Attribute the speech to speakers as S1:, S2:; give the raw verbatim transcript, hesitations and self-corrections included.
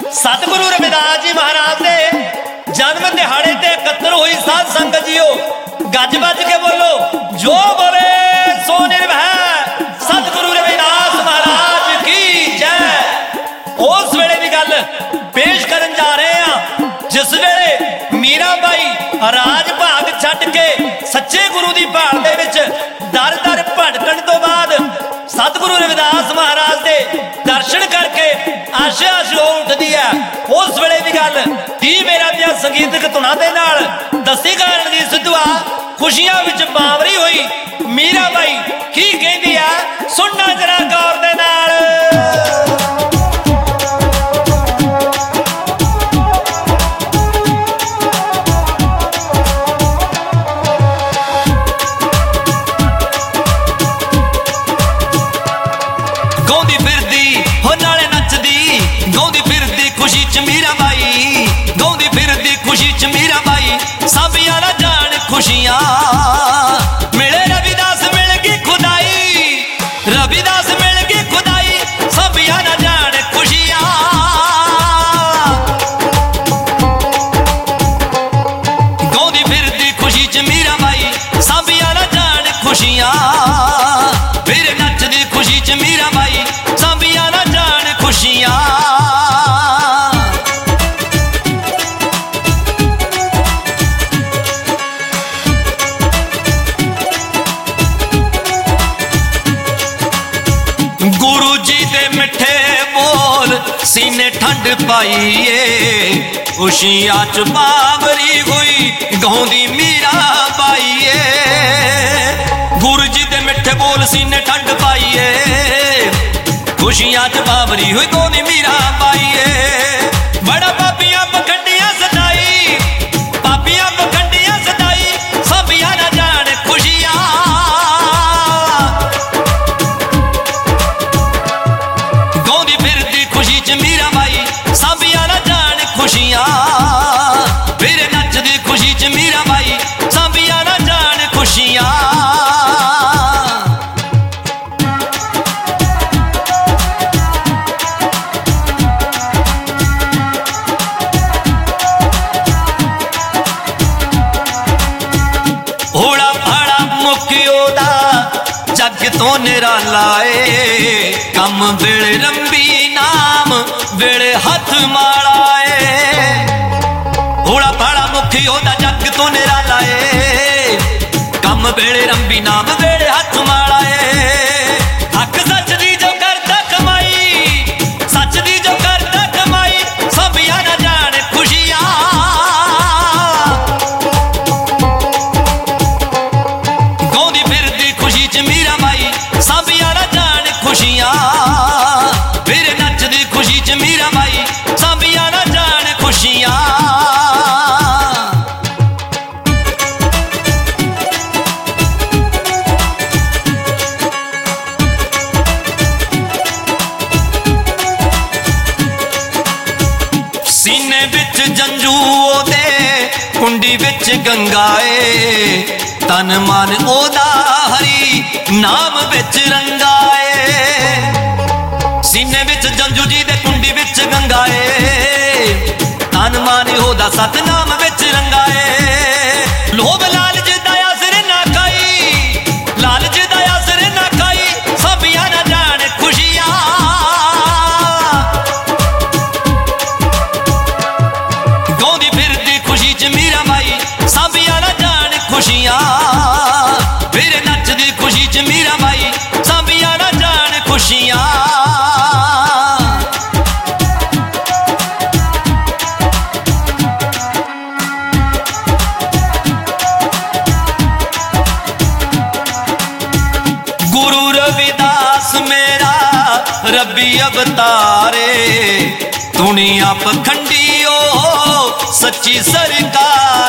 S1: सतगुरु रविदास जी महाराज के जन्म दिहाड़े ते एकत्र हुई साध संगत जीओ, गज बज के बोलो जो बोले सो निर्भय सतगुरु रविदास महाराज की जय। उस वेले की गल पेश करन जा रहे हैं जिस वेले मीरा बाई राज भाग छड्ड के सच्चे गुरु की भाल दे विच दर दर भटकण तो बाद सतगुरु रविदास महाराज के दर्शन करके आशा हो उठती है। उस वेले की गल की मेरा प्यार संगीतक धुना दे नाल दसी गारण दी सिद्धवा खुशियां विच बावरी हुई मीरा बाई की कहती है सुनना जरा गौर दे नाल। खुशियां मिले रविदास मिल के खुदाई, रविदास मिल के खुदाई सब यार जान खुशियां। गौंदी फिरदी खुशी च मीरा बाई सब यार जान खुशियां, फिर नचदी खुशी च मीरा बाई सब यार जान खुशियां। सीने ठंड पाईए खुशियां च बावरी हुई गौंदी मीरा बाईए। गुरु जी दे मिठे बोल सीने ठंड पाईए खुशियां च बावरी हुई गौंदी मीरा बाईए। बड़ा पापियां पखंडियां सताई, पापियां पखंडियां सताई सब यार जान खुशियां। खुशियां फिर नचदी खुशी च मीरा बाई सब यार जान खुशियां। होड़ा भाड़ा मुक्यो दा जग तो निराला ए, कम वेले रंबी नाम वेले हथ माला जग तो निराला ए, कम वेले रंबी नाम वेले हथ माला ए। हक सच दी जो करदा कमाई, सच दी जो करदा कमाई सब यार जान खुशियां। गौंदी फिरदी खुशी च मीरा बाई सब यार जान खुशियां, फिर नचदी खुशी च मीरा बाई सब यार जान खुशियां। जंजू ओदे कुंडी विच गंगाए, तन मन ओदा हरी नाम विच रंगाए। सीने विच जंजू जी दे कुंडी विच गंगाए, तन मन ओदा सतनाम विच रंगाए। लोभ लालच दया सिर ना खाई, लालच दया सिर ना खाई सब यार जान खुशियां। मीरा बाई सब यार जान खुशियां, फिर नचदी खुशी च मीरा बाई सब यार जान खुशियां। गुरु रविदास मेरा रब्बी अवतारे, दुनिया पखंडियो सच्ची सरकार